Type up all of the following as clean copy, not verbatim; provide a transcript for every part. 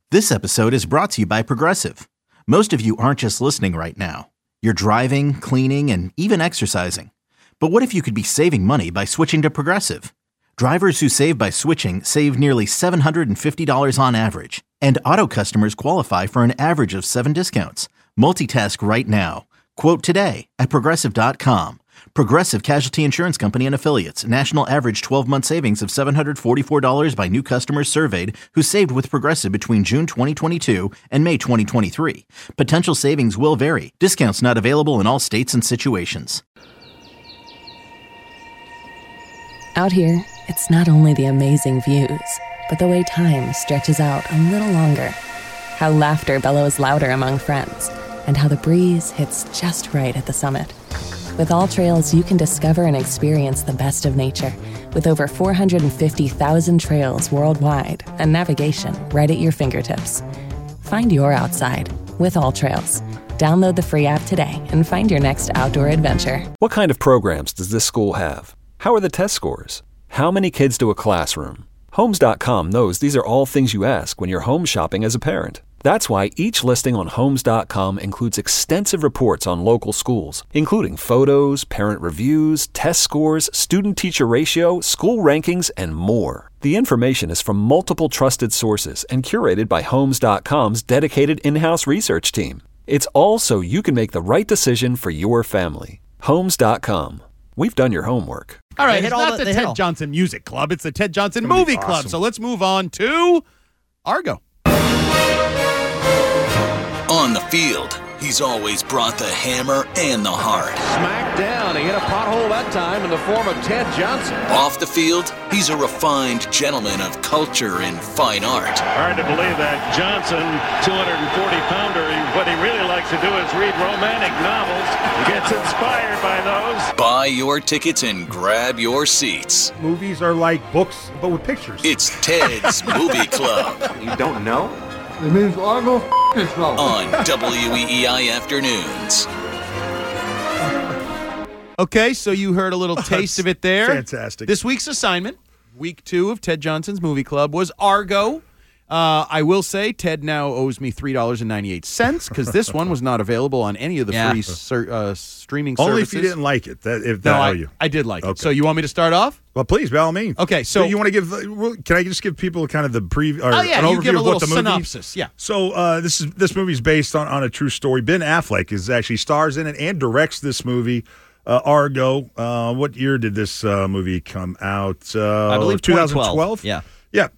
This episode is brought to you by Progressive. Most of you aren't just listening right now. You're driving, cleaning, and even exercising. But what if you could be saving money by switching to Progressive? Drivers who save by switching save nearly $750 on average. And auto customers qualify for an average of 7 discounts. Multitask right now. Quote today at Progressive.com. Progressive Casualty Insurance Company and Affiliates. National average 12-month savings of $744 by new customers surveyed who saved with Progressive between June 2022 and May 2023. Potential savings will vary. Discounts not available in all states and situations. Out here, it's not only the amazing views, but the way time stretches out a little longer. How laughter bellows louder among friends, and how the breeze hits just right at the summit. With All Trails, you can discover and experience the best of nature with over 450,000 trails worldwide and navigation right at your fingertips. Find your outside with All Trails. Download the free app today and find your next outdoor adventure. What kind of programs does this school have? How are the test scores? How many kids do a classroom? Homes.com knows these are all things you ask when you're home shopping as a parent. That's why each listing on Homes.com includes extensive reports on local schools, including photos, parent reviews, test scores, student-teacher ratio, school rankings, and more. The information is from multiple trusted sources and curated by Homes.com's dedicated in-house research team. It's all so you can make the right decision for your family. Homes.com. We've done your homework. All right, it's not the Ted Johnson Music Club. It's the Ted Johnson Movie Club. So let's move on to Argo. On the field, he's always brought the hammer and the heart. Smacked down. He hit a pothole that time in the form of Ted Johnson. Off the field, he's a refined gentleman of culture and fine art. Hard to believe that Johnson, 240-pounder, what he really likes to do is read romantic novels. He gets inspired by those. Buy your tickets and grab your seats. Movies are like books, but with pictures. It's Ted's Movie Club. You don't know? It means Argo yourself. On WEEI Afternoons. Okay, so you heard a little taste of it there. Fantastic. This week's assignment, week 2 of Ted Johnson's Movie Club, was Argo. I will say Ted now owes me $3.98 because this one was not available on any of the free streaming services. Only if you didn't like it. I did like it. So you want me to start off? Well, please, by all means. Okay, so you want to give? Can I just give people kind of the preview? Or an overview give a of little what the movie? synopsis. Yeah. So this movie is based on a true story. Ben Affleck is actually stars in it and directs this movie. Argo. What year did this movie come out? I believe 2012. Yeah. Yeah,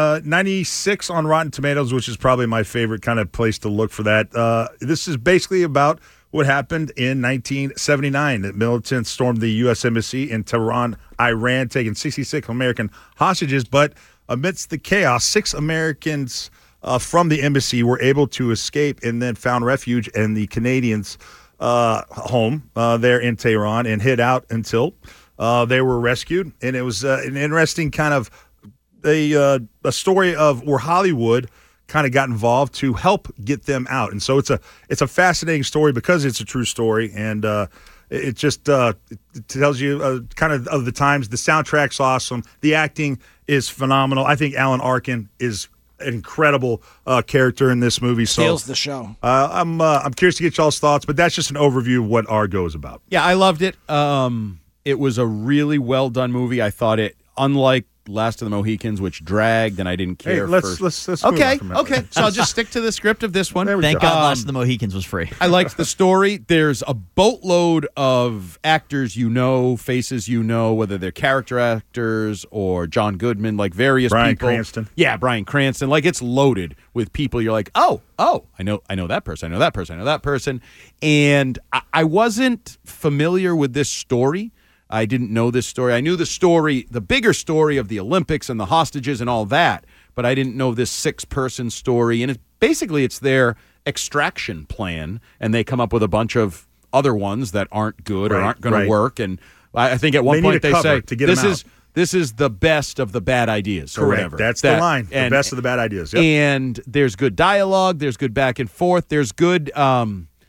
96 on Rotten Tomatoes, which is probably my favorite kind of place to look for that. This is basically about what happened in 1979. The militants stormed the U.S. Embassy in Tehran, Iran, taking 66 American hostages. But amidst the chaos, 6 Americans from the embassy were able to escape and then found refuge in the Canadians' home there in Tehran and hid out until they were rescued. And it was an interesting kind of a story of where Hollywood kind of got involved to help get them out, and so it's a fascinating story because it's a true story, and it just it tells you kind of the times. The soundtrack's awesome, the acting is phenomenal. I think Alan Arkin is an incredible character in this movie. So Steals the show. I'm curious to get y'all's thoughts, but that's just an overview of what Argo is about. Yeah, I loved it. It was a really well done movie. I thought it, unlike Last of the Mohicans, which dragged, and I didn't care. Let's move on from okay. So I'll just stick to the script of this one. Thank God Last of the Mohicans was free. I liked the story. There's a boatload of actors faces whether they're character actors or John Goodman, like various Bryan people. Cranston. Yeah, Bryan Cranston. Like, it's loaded with people. You're like, oh, I know that person. I know that person. And I wasn't familiar with this story. I didn't know this story. I knew the story, the bigger story of the Olympics and the hostages and all that, but I didn't know this 6-person story. And it's their extraction plan, and they come up with a bunch of other ones that aren't good or aren't going to work. And I think at one point they say, this is the best of the bad ideas or whatever. That's the line. The best of the bad ideas. Yep. And there's good dialogue. There's good back and forth. There's good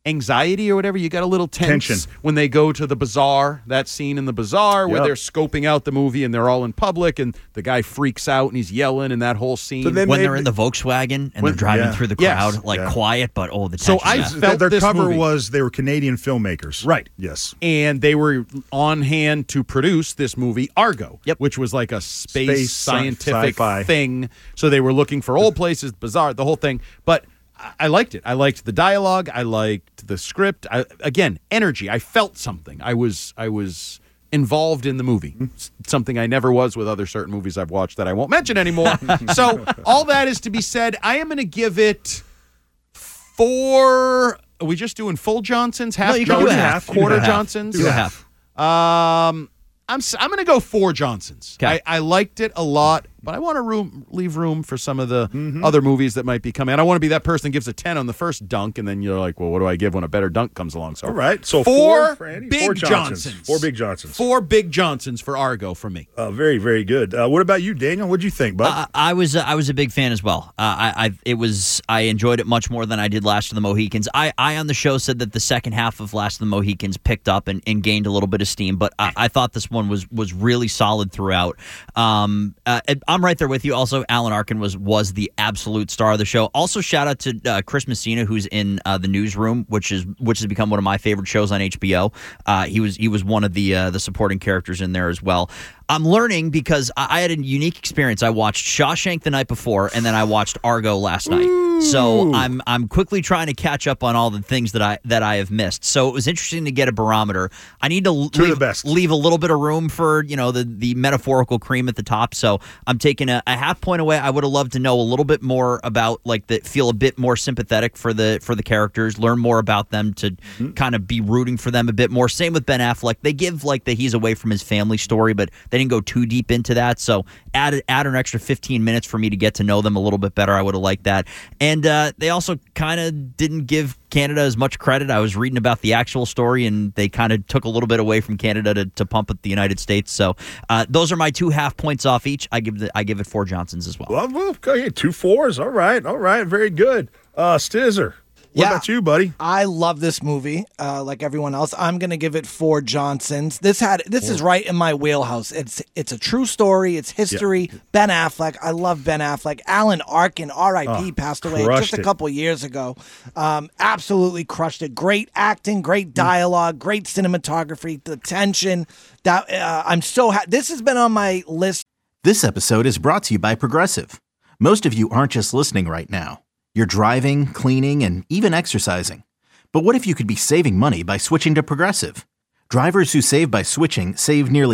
anxiety or whatever. You got a little tension when they go to the bazaar, that scene in the bazaar where they're scoping out the movie and they're all in public and the guy freaks out and he's yelling and that whole scene. So when they're in the Volkswagen and they're driving through the crowd, quiet, but the tension. So I felt their this cover movie. was they were Canadian filmmakers. Right. Yes. And they were on hand to produce this movie, Argo, which was like a space scientific sci-fi thing. So they were looking for old places, bizarre, the whole thing. But I liked it. I liked the dialogue. I liked the script. Again, energy. I felt something. I was involved in the movie. Something I never was with other certain movies I've watched that I won't mention anymore. So all that is to be said. I am going to give it 4. Are we just doing full Johnsons? Half Johnsons? Quarter Johnsons? Do a half. I'm going to go 4 Johnsons. Okay. I liked it a lot, but I want to leave room for some of the other movies that might be coming. I don't want to be that person that gives a 10 on the first dunk, and then you're like, well, what do I give when a better dunk comes along? So, all right. So 4 for Andy, big 4 Johnsons. 4 big Johnsons. 4 big Johnsons for Argo for me. Very, very good. What about you, Daniel? What'd you think, bud? I was a big fan as well. I enjoyed it much more than I did Last of the Mohicans. I on the show said that the second half of Last of the Mohicans picked up and gained a little bit of steam, but I thought this one was really solid throughout. I'm right there with you. Also, Alan Arkin was the absolute star of the show. Also, shout out to Chris Messina, who's in the Newsroom, which has become one of my favorite shows on HBO. He was one of the supporting characters in there as well. I'm learning because I had a unique experience. I watched Shawshank the night before, and then I watched Argo last night. So I'm quickly trying to catch up on all the things that I have missed. So it was interesting to get a barometer. I need to leave a little bit of room for the metaphorical cream at the top. So I'm taking a half point away. I would have loved to know a little bit more about feel a bit more sympathetic for the characters, learn more about them to kind of be rooting for them a bit more. Same with Ben Affleck. They give that he's away from his family story, but they didn't go too deep into that. So add an extra 15 minutes for me to get to know them a little bit better. I would have liked that. And they also kind of didn't give Canada as much credit. I was reading about the actual story, and they kind of took a little bit away from Canada to pump up the United States. So those are my 2 half points off each. I give it 4 Johnsons as well. Well, okay, 2 4s. All right, very good. Stizzer. What about you, buddy? I love this movie, like everyone else. I'm going to give it 4 Johnsons. This is right in my wheelhouse. It's a true story. It's history. Yep. Ben Affleck. I love Ben Affleck. Alan Arkin, R.I.P., passed away just a couple years ago. Absolutely crushed it. Great acting, great dialogue, great cinematography, the tension. I'm so happy. This has been on my list. This episode is brought to you by Progressive. Most of you aren't just listening right now. You're driving, cleaning, and even exercising. But what if you could be saving money by switching to Progressive? Drivers who save by switching save nearly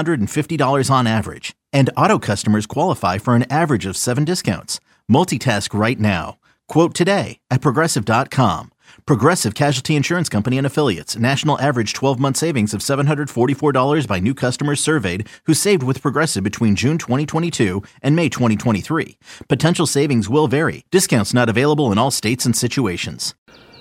$750 on average. And auto customers qualify for an average of 7 discounts. Multitask right now. Quote today at Progressive.com. Progressive Casualty Insurance Company and Affiliates. National average 12-month savings of $744 by new customers surveyed who saved with Progressive between June 2022 and May 2023. Potential savings will vary. Discounts not available in all states and situations.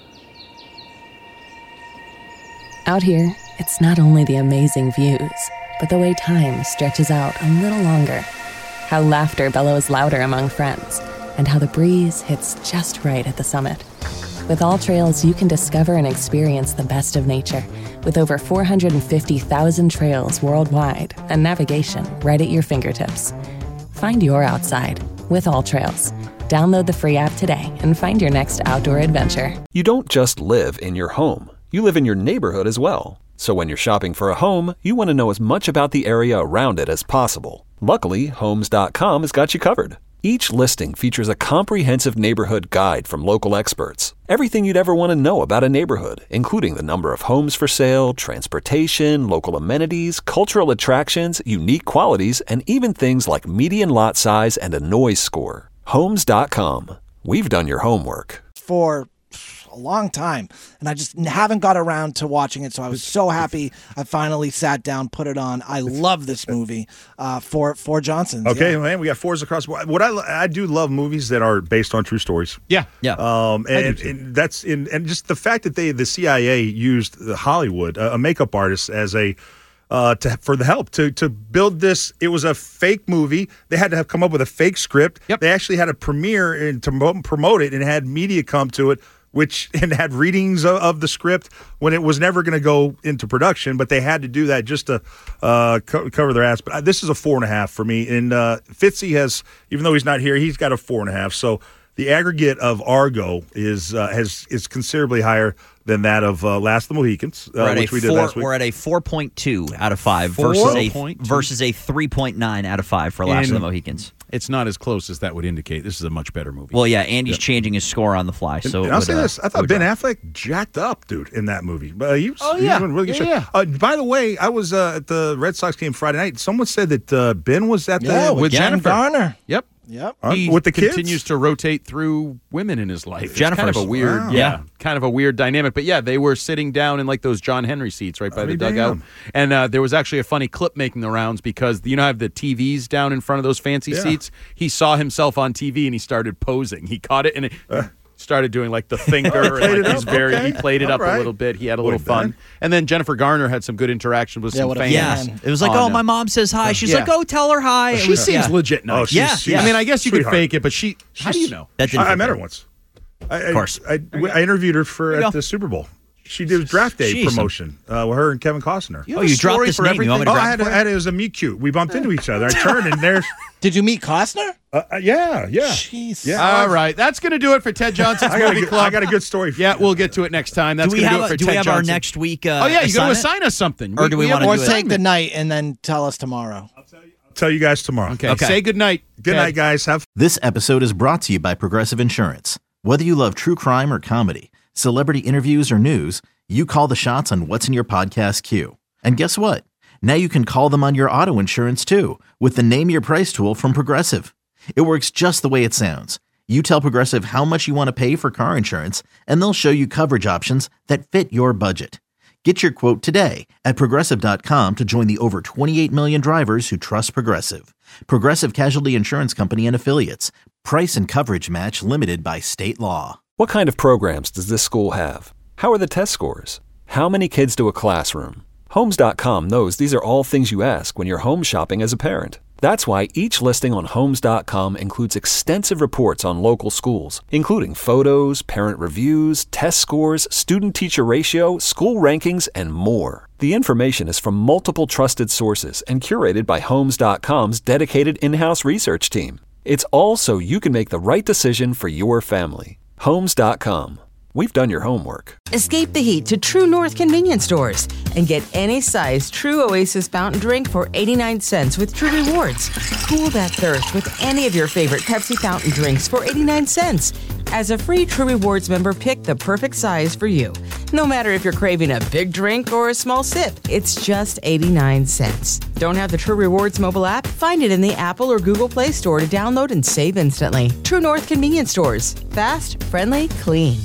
Out here, it's not only the amazing views, but the way time stretches out a little longer. How laughter bellows louder among friends, and how the breeze hits just right at the summit. With All Trails, you can discover and experience the best of nature with over 450,000 trails worldwide and navigation right at your fingertips. Find your outside with All Trails. Download the free app today and find your next outdoor adventure. You don't just live in your home. You live in your neighborhood as well. So when you're shopping for a home, you want to know as much about the area around it as possible. Luckily, Homes.com has got you covered. Each listing features a comprehensive neighborhood guide from local experts. Everything you'd ever want to know about a neighborhood, including the number of homes for sale, transportation, local amenities, cultural attractions, unique qualities, and even things like median lot size and a noise score. Homes.com. We've done your homework. For a long time, and I just haven't got around to watching it, so I was so happy I finally sat down, put it on. I love this movie. 4 Johnsons. Okay, man, we got 4s across. What I do love movies that are based on true stories. Yeah. And that's and just the fact that the CIA used Hollywood, a makeup artist, as for the help to build this. It was a fake movie. They had to have come up with a fake script. Yep. They actually had a premiere and to promote it, and had media come to it and had readings of the script when it was never going to go into production, but they had to do that just to cover their ass. But this is a 4.5 for me. And Fitzy has, even though he's not here, he's got a 4.5. So the aggregate of Argo is considerably higher than that of Last of the Mohicans, which we did last week. We're at a 4.2 out of 5 versus a 3.9 out of 5 for Last of the Mohicans. It's not as close as that would indicate. This is a much better movie. Well, yeah, Andy's changing his score on the fly. So and I'll say this: I thought Ben Affleck jacked up, dude, in that movie. But he was in really good shape. By the way, I was at the Red Sox game Friday night. Someone said that Ben was at with Jennifer Garner. Yep. He with the kids? Continues to rotate through women in his life. Jennifer's kind of a weird, kind of a weird dynamic. But yeah, they were sitting down in like those John Henry seats right by the dugout. And there was actually a funny clip making the rounds because you know I have the TVs down in front of those fancy seats. He saw himself on TV and he started posing. He caught it and started doing like the finger and like he played it up a little bit. He had a little fun. And then Jennifer Garner had some good interaction with some fans. Yeah, it was like, my mom says hi. She's like, tell her hi. She seems legit nice. I mean, I guess you could fake it, but how do you know? I met her once. Of course. I interviewed her at the Super Bowl. She did draft day promotion with her and Kevin Costner. You dropped this name. You want me to it was a meet cute. We bumped into each other. I turned and there's. Did you meet Costner? Yeah. Jeez. Yeah. All right, that's going to do it for Ted Johnson's Movie Club. I got a good story. We'll get to it next time. That's going to do it for Ted Johnson. Do we have our next week? You got to assign us something. Or do we want to take the night and then tell us tomorrow? I'll tell you guys tomorrow. Okay. Say good night. Good night, guys. This episode is brought to you by Progressive Insurance. Whether you love true crime or comedy, celebrity interviews or news, you call the shots on what's in your podcast queue. And guess what? Now you can call them on your auto insurance too with the Name Your Price tool from Progressive. It works just the way it sounds. You tell Progressive how much you want to pay for car insurance, and they'll show you coverage options that fit your budget. Get your quote today at Progressive.com to join the over 28 million drivers who trust Progressive. Progressive Casualty Insurance Company and Affiliates. Price and coverage match limited by state law. What kind of programs does this school have? How are the test scores? How many kids do a classroom? Homes.com knows these are all things you ask when you're home shopping as a parent. That's why each listing on Homes.com includes extensive reports on local schools, including photos, parent reviews, test scores, student-teacher ratio, school rankings, and more. The information is from multiple trusted sources and curated by Homes.com's dedicated in-house research team. It's all so you can make the right decision for your family. Homes.com. We've done your homework. Escape the heat to True North convenience stores and get any size True Oasis fountain drink for 89 cents with True Rewards. Cool that thirst with any of your favorite Pepsi fountain drinks for 89 cents. As a free True Rewards member, pick the perfect size for you. No matter if you're craving a big drink or a small sip, it's just 89 cents. Don't have the True Rewards mobile app? Find it in the Apple or Google Play Store to download and save instantly. True North convenience stores. Fast, friendly, clean.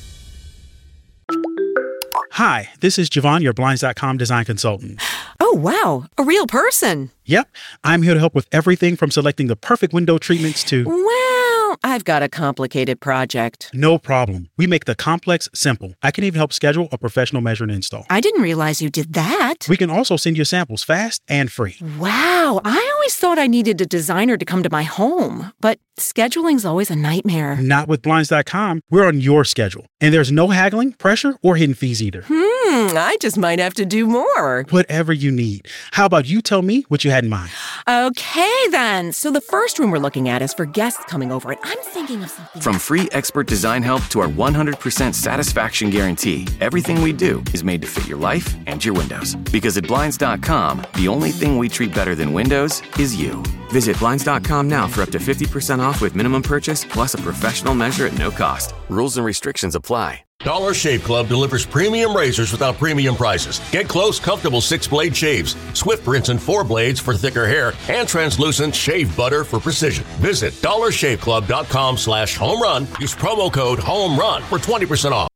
Hi, this is Javon, your Blinds.com design consultant. Oh, wow. A real person. Yep. I'm here to help with everything from selecting the perfect window treatments to... Well, I've got a complicated project. No problem. We make the complex simple. I can even help schedule a professional measure and install. I didn't realize you did that. We can also send you samples fast and free. Wow. I always thought I needed a designer to come to my home, but scheduling's always a nightmare. Not with Blinds.com. We're on your schedule. And there's no haggling, pressure, or hidden fees either. I just might have to do more. Whatever you need. How about you tell me what you had in mind? Okay, then. So the first room we're looking at is for guests coming over, and I'm thinking of something. From free expert design help to our 100% satisfaction guarantee, everything we do is made to fit your life and your windows. Because at Blinds.com, the only thing we treat better than windows is you. Visit Blinds.com now for up to 50% off with minimum purchase plus a professional measure at no cost. Rules and restrictions apply. Dollar Shave Club delivers premium razors without premium prices. Get close, comfortable 6-blade shaves, swift rinse and 4 blades for thicker hair, and translucent shave butter for precision. Visit dollarshaveclub.com/homerun. Use promo code HOMERUN for 20% off.